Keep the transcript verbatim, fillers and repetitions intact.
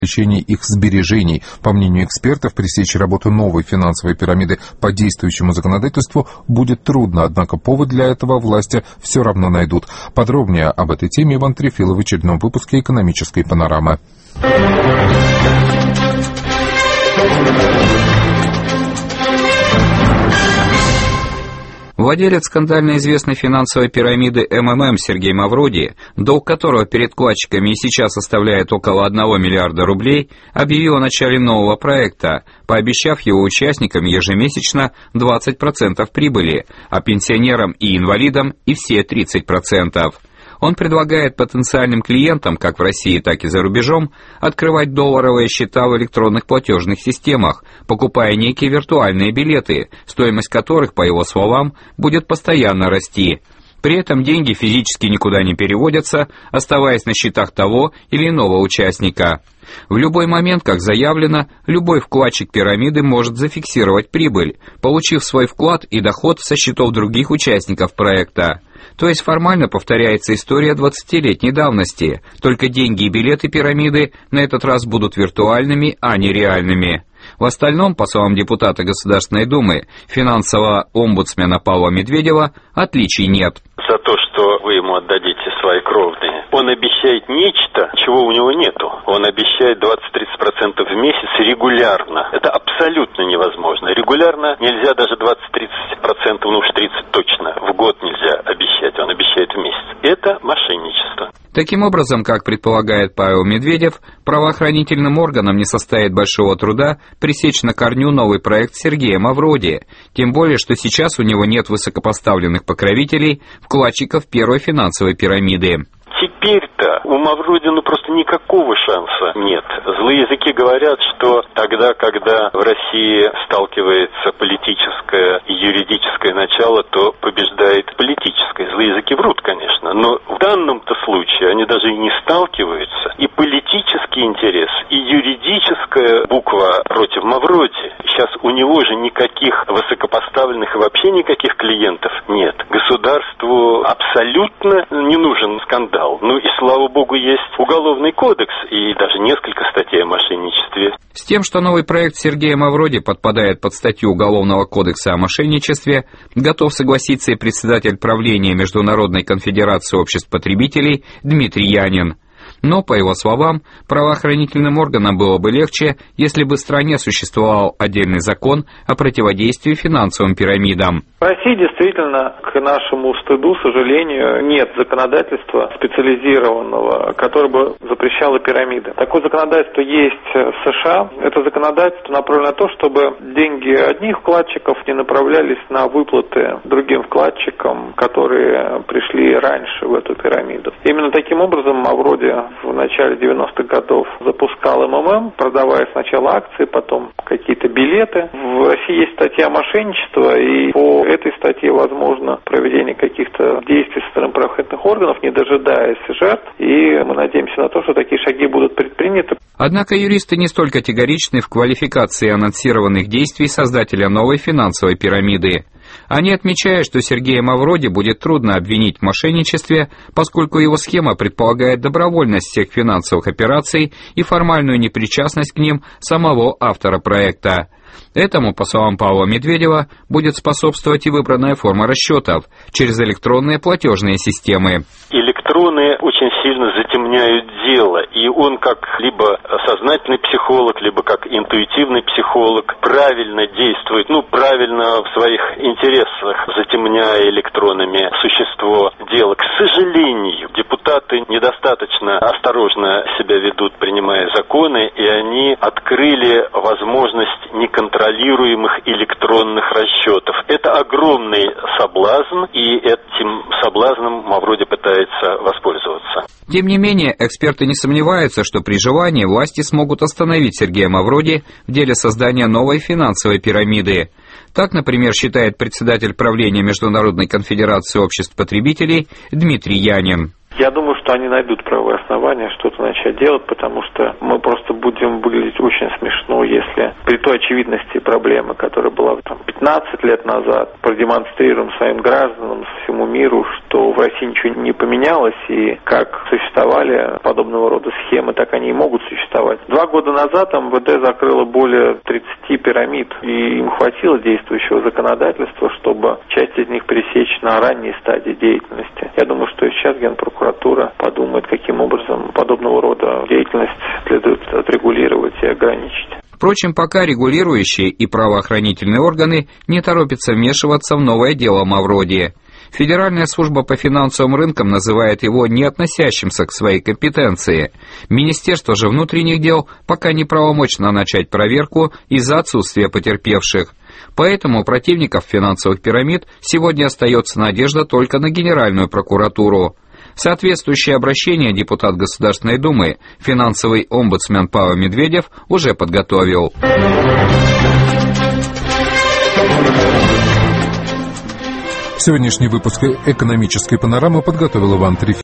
увеличении их сбережений. По мнению экспертов, пресечь работу новой финансовой пирамиды по действующему законодательству будет трудно, однако повод для этого власти все равно найдут. Подробнее об этой теме Иван Трефилов в очередном выпуске «Экономической панорамы». Владелец скандально известной финансовой пирамиды эм эм эм Сергей Мавроди, долг которого перед вкладчиками и сейчас составляет около одного миллиарда рублей, объявил о начале нового проекта, пообещав его участникам ежемесячно двадцать процентов прибыли, а пенсионерам и инвалидам и все тридцать процентов. Он предлагает потенциальным клиентам, как в России, так и за рубежом, открывать долларовые счета в электронных платежных системах, покупая некие виртуальные билеты, стоимость которых, по его словам, будет постоянно расти. При этом деньги физически никуда не переводятся, оставаясь на счетах того или иного участника. В любой момент, как заявлено, любой вкладчик пирамиды может зафиксировать прибыль, получив свой вклад и доход со счетов других участников проекта. То есть формально повторяется история двадцатилетней давности, только деньги и билеты пирамиды на этот раз будут виртуальными, а не реальными. В остальном, по словам депутата Государственной Думы, финансового омбудсмена Павла Медведева, отличий нет. За то, что вы ему отдадите свои кровные. Он обещает нечто, чего у него нету. Он обещает двадцать-тридцать процентов в месяц регулярно. Это абсолютно невозможно. Регулярно нельзя даже двадцать-тридцать процентов, ну уж тридцать точно. В год нельзя обещать, он обещает в месяц. Это мошенничество. Таким образом, как предполагает Павел Медведев, правоохранительным органам не составит большого труда пресечь на корню новый проект Сергея Мавроди, тем более, что сейчас у него нет высокопоставленных покровителей, вкладчиков первой финансовой пирамиды. Теперь-то у Мавроди ну просто никакого шанса нет. Злые языки говорят, что тогда, когда в России сталкивается политическое и юридическое начало, то побеждает политическое. Злые языки врут, конечно, но в данном-то случае они даже и не сталкиваются. И политический интерес, и юридическая буква против Мавроди. Сейчас у него же никаких высокопоставленных и вообще никаких клиентов нет. Государству абсолютно не нужен скандал. Ну и, слава богу, есть уголовный кодекс и даже несколько статей о мошенничестве. С тем, что новый проект Сергея Мавроди подпадает под статью Уголовного кодекса о мошенничестве, готов согласиться и председатель правления Международной конфедерации обществ потребителей Дмитрий Янин. Но, по его словам, правоохранительным органам было бы легче, если бы в стране существовал отдельный закон о противодействии финансовым пирамидам. В России действительно, к нашему стыду, сожалению, нет законодательства специализированного, которое бы запрещало пирамиды. Такое законодательство есть в США. Это законодательство направлено на то, чтобы деньги одних вкладчиков не направлялись на выплаты другим вкладчикам, которые пришли раньше в эту пирамиду. Именно таким образом Мавроди в начале девяностых годов запускал эм эм эм, продавая сначала акции, потом какие-то билеты. В России есть статья мошенничества, и по этой статье возможно проведение каких-то действий со стороны правоохранительных органов, не дожидаясь жертв, и мы надеемся на то, что такие шаги будут предприняты. Однако юристы не столь категоричны в квалификации анонсированных действий создателя новой финансовой пирамиды. Они отмечают, что Сергея Мавроди будет трудно обвинить в мошенничестве, поскольку его схема предполагает добровольность всех финансовых операций и формальную непричастность к ним самого автора проекта. Этому, по словам Павла Медведева, будет способствовать и выбранная форма расчетов через электронные платежные системы. Электроны очень сильно затемняют дело, и он как либо сознательный психолог, либо как интуитивный психолог правильно действует, ну, правильно в своих интересах, затемняя электронами существо дела. К сожалению, депутаты недостаточно осторожно себя ведут, принимая законы, и они открыли возможность неконтролируемых электронных расчетов. Это огромный соблазн, и этим соблазном Мавроди пытается воспользоваться. Тем не менее, эксперты не сомневаются, что при желании власти смогут остановить Сергея Мавроди в деле создания новой финансовой пирамиды. Так, например, считает председатель правления Международной конфедерации обществ потребителей Дмитрий Янин. Я думаю, что они найдут правовые основания что-то начать делать, потому что мы просто будем выглядеть очень смешно, если при той очевидности проблемы, которая была там пятнадцать лет назад, продемонстрируем своим гражданам, всему миру, что в России ничего не поменялось, и как существовали подобного рода схемы, так они и могут существовать. Два года назад МВД закрыло более тридцати пирамид, и им хватило действующего законодательства, чтобы часть из них пресечь на ранней стадии деятельности. Я думаю, что и сейчас Генпрокуратура подумает, каким образом подобного рода деятельность следует отрегулировать и ограничить. Впрочем, пока регулирующие и правоохранительные органы не торопятся вмешиваться в новое дело Мавроди. Федеральная служба по финансовым рынкам называет его не относящимся к своей компетенции. Министерство же внутренних дел пока не правомочно начать проверку из-за отсутствия потерпевших. Поэтому у противников финансовых пирамид сегодня остается надежда только на Генеральную прокуратуру. Соответствующее обращение депутат Государственной Думы, финансовый омбудсмен Павел Медведев, уже подготовил. Сегодняшний выпуск «Экономической панорамы» подготовил Иван Трифонов.